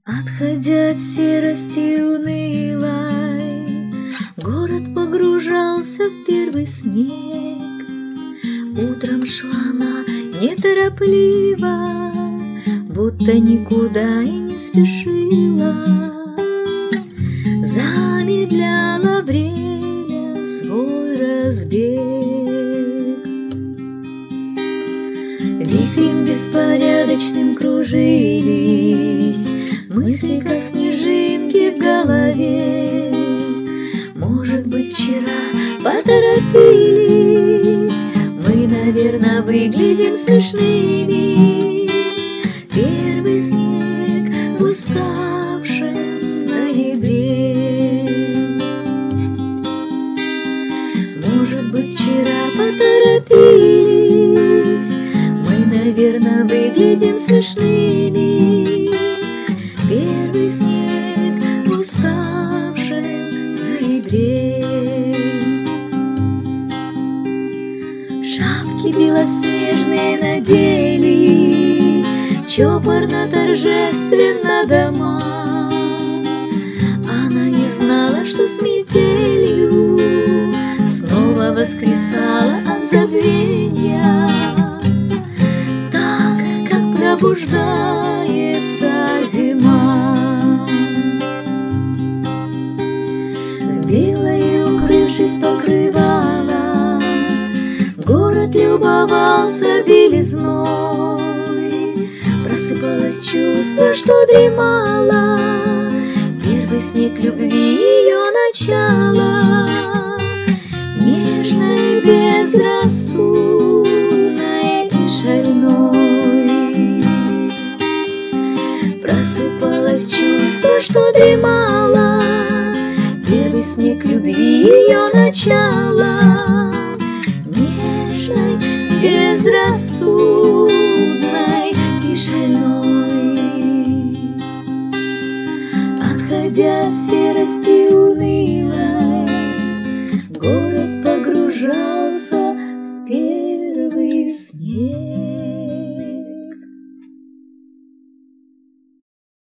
Отходя от серости унылой, город погружался в первый снег. Утром шла она неторопливо, будто никуда и не спешила. Замедляла время свой разбег. Вихрем беспорядочным кружились мысли, как снежинки в голове. Может быть, вчера поторопились, мы, наверное, выглядим смешными. Первый снег в уставшем ноябре. Может быть, вчера поторопились, мы, наверное, выглядим смешными. Первый снег в уставшем ноябре. Шапки белоснежные надели, чопорно-торжественно дома. Она не знала, что с метелью снова воскресала от забвения. Так, как пробуждается зима. В белое, укрывшись покрывалом, город любовался белизной. Просыпалось чувство, что дремало, первый снег любви, ее начало. Нежной, безрассудной и шальной. Просыпалось чувство, что дремало, первый снег любви, ее начало. Нежной, безрассудной